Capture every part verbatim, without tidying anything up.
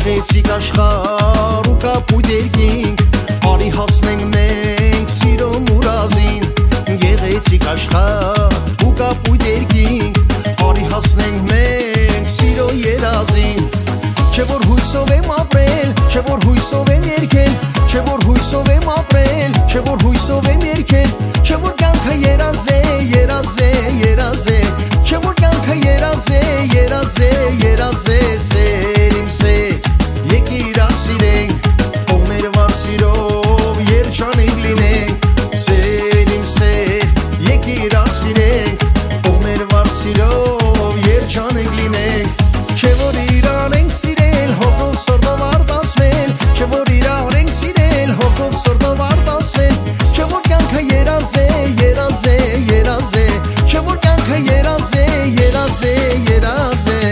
Գեղեցիկ աշխարհ ու կապույտ երկինք, արի հասնենք մենք սիրո մուրազին։ Գեղեցիկ աշխարհ ու կապույտ երկինք, արի հասնենք մենք սիրո երազին։ Չէ որ հույսով եմ ապրել, չէ որ հույսով եմ երգել, չէ որ հույսով եմ ապրել, չէ որ հույսով եմ երգել, չէ որ կյանքը երազ է, երազ է, երազ է, չէ որ կյանքը երազ է, երազ է, երազ է, սեր իմ սեր, եկիր ասիրենք, ով մեր վար սիրով երջանիկ լինենք, սեր իմ սեր, եկիր ասիրենք, ով մեր վար սիրով երջանիկ լինենք, չէ որ իրար ենք սիրել, հոգով սրտով արտասվել, չէ որ իրար ենք սիրել, հոգով սրտով արտասվել, չէ որ կյանքը երազ է, երազ է, երազ է, չէ որ կյանքը երազ է, երազ է, երազ է։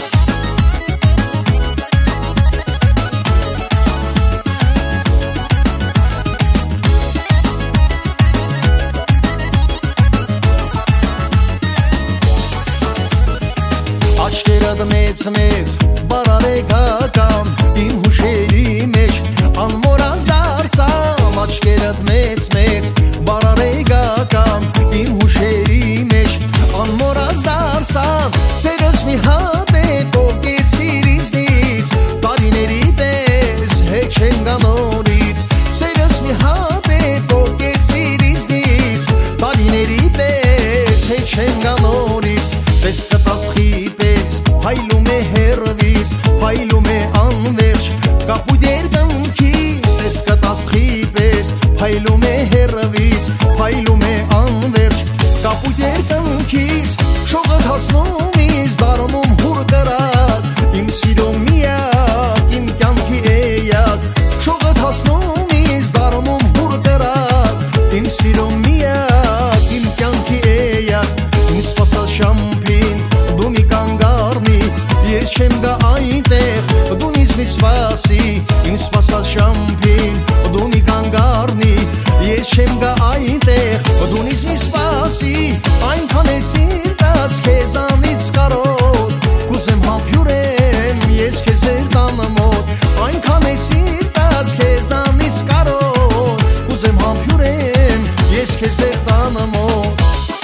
Աչքերդ մեծ-մեծ, բարարեկական, իմ հուշերի մեջ անմոռաց դարձան, աչքերդ մեծ-մեծ, բարարեկական, իմ հուշերի մեջ անմոռաց դարձան, սերս մի հատ է պոկեցիր ինձնից, տարիների պես հեքեն գանորից, սերս մի հատ է պոկեցիր ինձնից, տարիների պես հեքեն գանորից, պես կտասխի պես հայլում է հերվից, հայլում է անվերջ, կապույտ երկնքից, պես կտասխի պես հայլում է հերվից, հայլում է անվերջ, կապույտ երկնքից, շողդ հասնում ինձ դառնում հուր կրակ, իմ սիրո միակ, իմ կյանքի էյակ, շողդ հասնում ինձ դառնում հուր կրակ, իմ սիրո միակ, իմ կյանքի էյակ, ինձ սպասած շամփին, դու մի կանգառնի, ես չեմ գա այնտեղ, դու ինձ մի սպասի, ինձ սպասած շամփին, դու մի կանգառնի, ես չեմ գա այնտեղ, դու ինձ մի սպասի, այնքան է սիրտս քեզանից կարոտ, կուզեմ համբյուրեմ, ես քեզ երտանը մոտ, այնքան է սիրտս քեզանից կարոտ, կուզեմ համբյուրեմ, ես քեզ երտանը մոտ։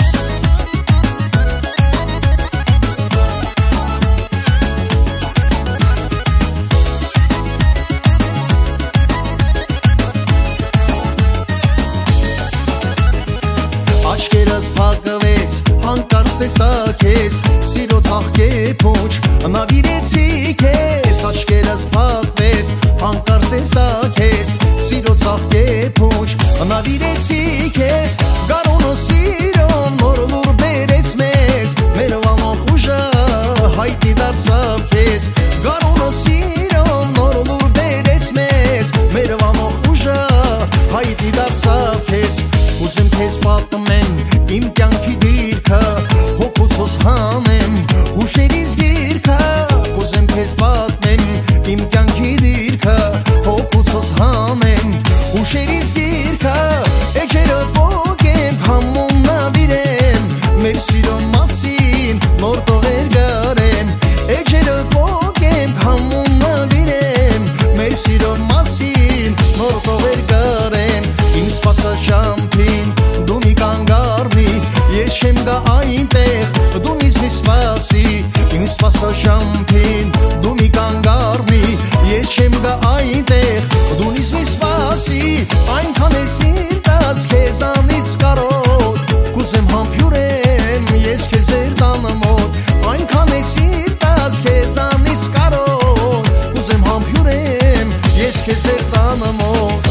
Աչքերս փակվեց, հանկարծ տեսա քեզ, սիրո ծաղկե փոջ, նավիրեցի քեզ, աչքերս փակվեց, հանկարծ տեսա քեզ, սիրո ծաղկե փոջ, նավիրեցի քեզ, գարոնը սիրոն նոր լուր բերեց մեզ, մեր վանող ուժը հայտի դարձավ քեզ, գարոնը սիրոն նոր լուր բերեց մեզ, մեր վանող ուժը հայտի դարձավ քեզ, ուզեմ քեզ պատմեմ իմ կյանքի դիրքը, հոգոցոս հանեմ հուշերից գիրքը, ուզեմ քեզ պատմեմ իմ կյանքի դիրքը, հոգոցոս հանեմ հուշերից գիրքը, էջերը պոկեմ համոն նավիրեմ, մեր սիրո մասին նոր տողեր գարեմ, էջերը պոկեմ համոն նավիրեմ, մեր սիրո մասին նոր տողեր գարեմ, ինձ սպասած շամփին, դու մի կանգառնի, ես չեմ գա այնտեղ, դու ինձ մի սպասի, ինձ սպասած շամփին, դու մի կանգառնի, ես չեմ գա այնտեղ, դու ինձ մի սպասի, այնքան է սիրտս քեզանից կարոտ, կուզեմ համբյուրեմ, ես քեզ երտանը մոտ, այնքան է սիրտս քեզանից կարոտ, կուզեմ համբյուրեմ, ես քեզ երտանը մոտ։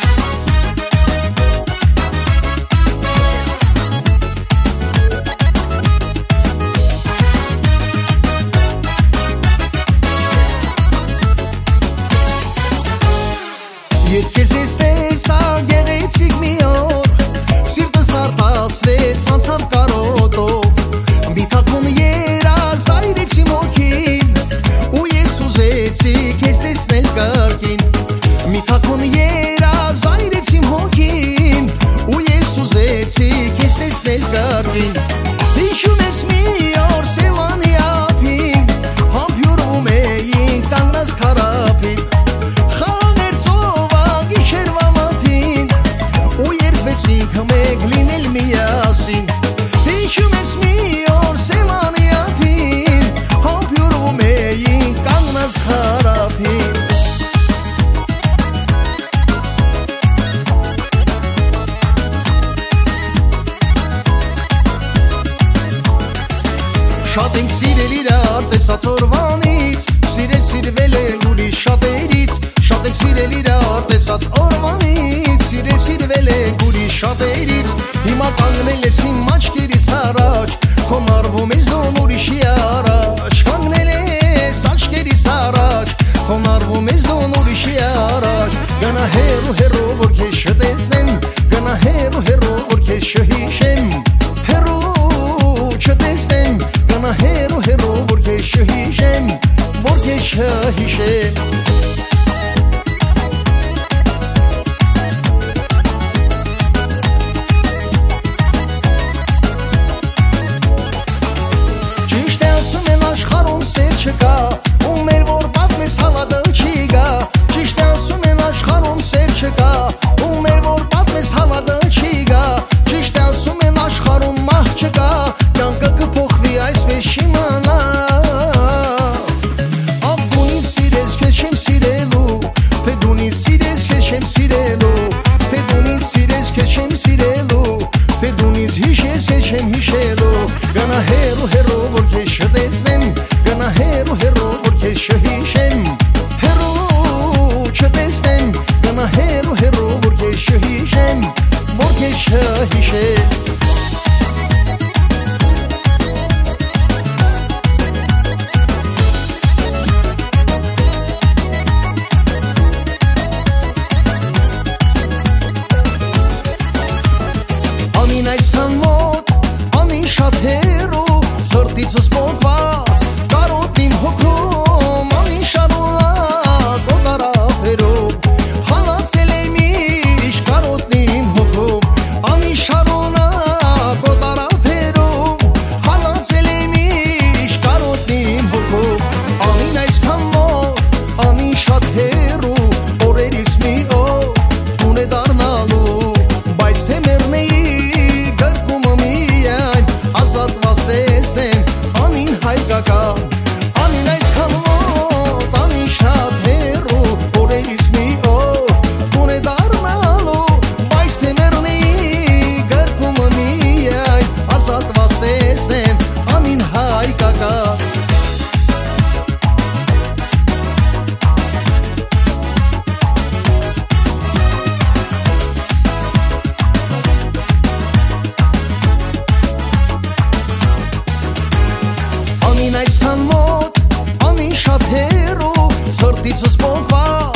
Երբ քեզ ես տեսա գեղեցիկ մի օր, սիրտս արտասվեց անցավ կարոտով, մի թաքուն երազ այրեցի մոքին, ու ես ուզեցի քեզ տեսնել կրկին, մի թաքուն երազ սիրել իրար տեսած օրվանից, սիրել սիրվել ենք ուրիշ շատերից, շատ եք սիրել իրար տեսած օրվանից, սիրել սիրվել ենք ուրիշ շատերից, հիմա կանգնել ես իմ աչքերիս առաջ, խոնարհվում ես դու ուրիշի առաջ, կանգնել ես աչքերիս առաջ, խոնարհվում ես դու ուրիշի առաջ, գնա հեռու հեռու որ քեզ չտեսնեմ, գնա հեռու հեռու որ քեզ չհիշեմ, հեռու չտեսնեմ, գնա հեռու հեռու որ քեզ չհիշեմ, որ քեզ չհիշեմ. Չկա, ու մեր որ պատմես հավատը չի գա, ճիշտ է ասում են աշխարհում սեր չկա, ու մեր որ պատմես հավատը չի գա, ճիշտ է ասում են աշխարհում մահ չկա, կյանքը կփոխվի այսպես չիմանա, ավ դունից սիրես քեզ չեմ սիրելու, թե դունից սիրես քեզ չեմ սիրելու, թե դունից սիրես քեզ չեմ սիրելու, թե դունից հիշես քեզ չեմ հիշելու, գնա հեռու հեռու որ քեզ չտեսնեմ, գնա հեռու հեռու որ քեզ չհիշեմ, հեռու չտեսնեմ, գնա հեռու հեռու որ քեզ չհիշեմ, որ քեզ չհիշեմ. Անին այսքան մոտ, անին շատ հեռու, սրտիցս պոկված, կարոտ իմ հոգում, անին շարունակ օտարապերում, հալացել է միշտ կարոտ իմ հոգում, անին շարունակ օտարապերում, հալացել է միշտ կարոտ իմ հոգում, անին այսքան մոտ, անին շատ հեռու, օրերից մի օր, տուն է դառնալու, բայց թե մեռնեի գրկումը միայն, ազատված տեսնեմ, անին հայկական, անին այսքան մոտ, անին շատ հեռու, օրերից մի օր, տուն է դառնալու, բայց թե մեռնեի գրկումը միայն, ազատված տեսնեմ, անին հայկական. Անին այսքան մոտ, անին շատ հեռու, սրտիցս պոկված,